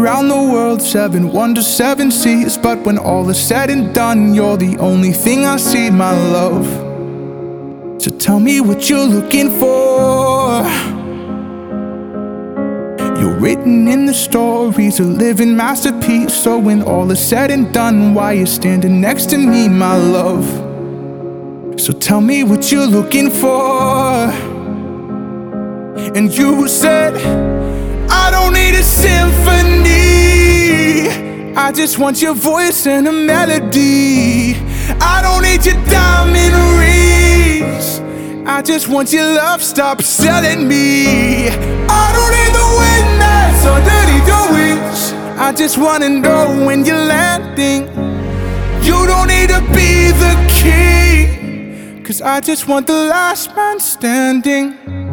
around the world, 7 wonders, 7 seas. But when all is said and done, you're the only thing I see, my love. So tell me what you're looking for. You're written in the stories, a living masterpiece. So when all is said and done, why you standing next to me, my love? So tell me what you're looking for. And you said, I don't need a symphony, I just want your voice and a melody. I don't need your diamond rings, I just want your love, stop selling me. I don't need the wind that's underneath your wings, I just wanna know when you're landing. You don't need to be the king, 'cause I just want the last man standing.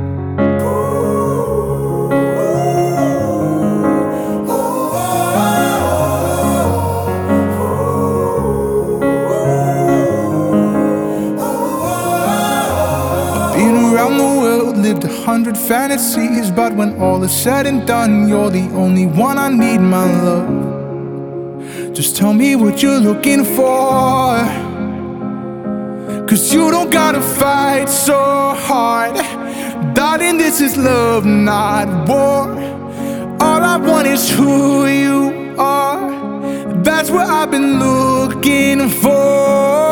Around the world, lived 100 fantasies. But when all is said and done, you're the only one I need, my love. Just tell me what you're looking for, 'cause you don't gotta fight so hard. Darling, this is love, not war. All I want is who you are, that's what I've been looking for.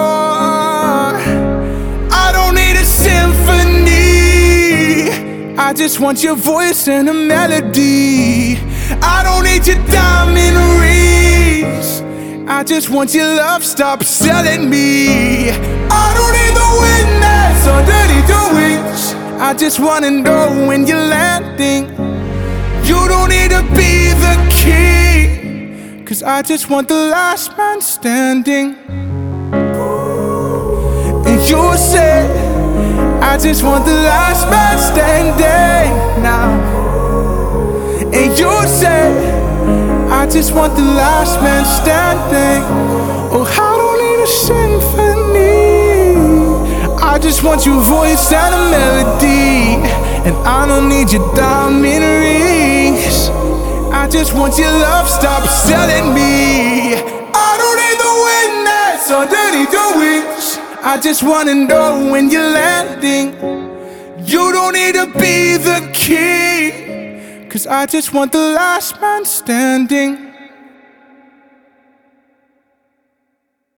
I just want your voice and a melody. I don't need your diamond rings, I just want your love, stop selling me. I don't need the wind that's underneath your wings, I just wanna know when you're landing. You don't need to be the king, 'cause I just want the last man standing. And you said, I just want the last man standing now. And you said, I just want the last man standing. Oh, I don't need a symphony, I just want your voice and a melody. And I don't need your diamond rings, I just want your love, stop selling me. I don't need the wind that's underneath your wings, I just wanna know when you're landing. You don't need to be the king, 'cause I just want the last man standing.